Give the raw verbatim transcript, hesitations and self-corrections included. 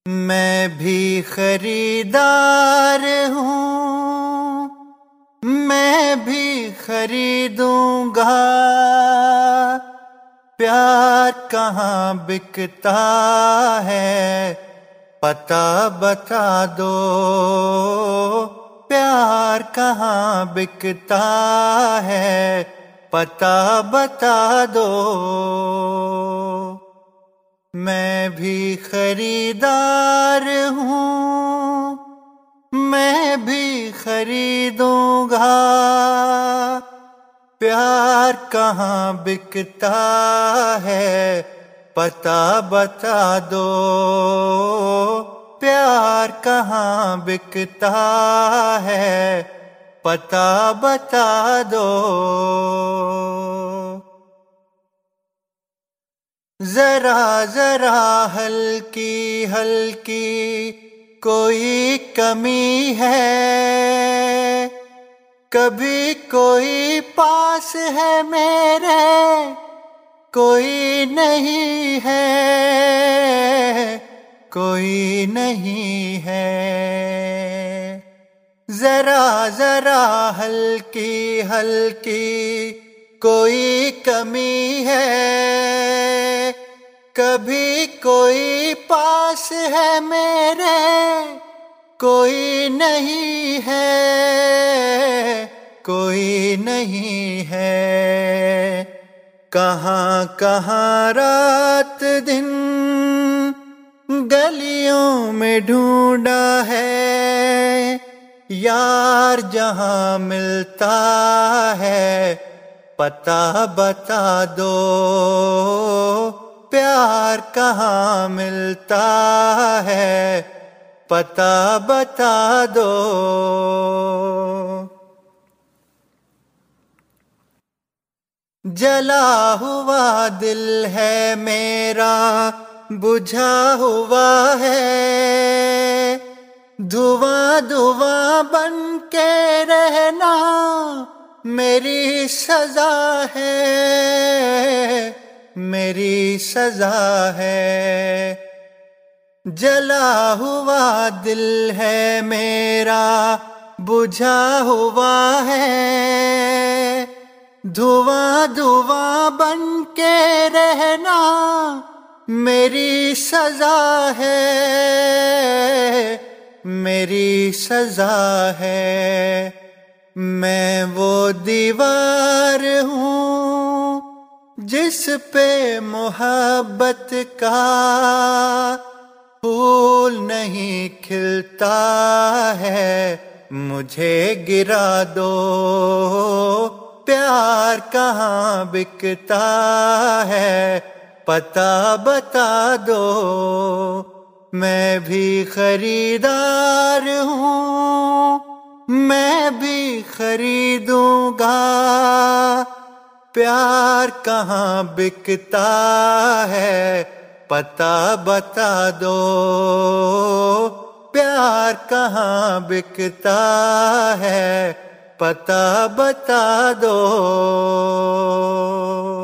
मैं भी खरीदार हूँ, मैं भी खरीदूंगा। प्यार कहाँ बिकता है पता बता दो, प्यार कहाँ बिकता है पता बता दो। मैं भी खरीदार हूँ, मैं भी खरीदूंगा। प्यार कहाँ बिकता है पता बता दो, प्यार कहाँ बिकता है पता बता दो। जरा जरा हल्की हल्की कोई कमी है, कभी कोई पास है मेरे कोई नहीं है, कोई नहीं है। जरा जरा हल्की हल्की कोई कमी है, कभी कोई पास है मेरे कोई नहीं है, कोई नहीं है। कहाँ कहाँ रात दिन गलियों में ढूंढा है, यार जहाँ मिलता है पता बता दो, प्यार कहाँ मिलता है पता बता दो। जला हुआ दिल है मेरा बुझा हुआ है, धुआं धुआं बन के रहना मेरी सजा है, मेरी सजा है। जला हुआ दिल है मेरा बुझा हुआ है, धुआं धुआं बन के रहना मेरी सजा है, मेरी सजा है। मैं वो दीवार हूँ जिस पे मोहब्बत का फूल नहीं खिलता है, मुझे गिरा दो, प्यार कहाँ बिकता है पता बता दो। मैं भी खरीदार हूँ, मैं भी खरीदूंगा। प्यार कहाँ बिकता है पता बता दो, प्यार कहाँ बिकता है पता बता दो।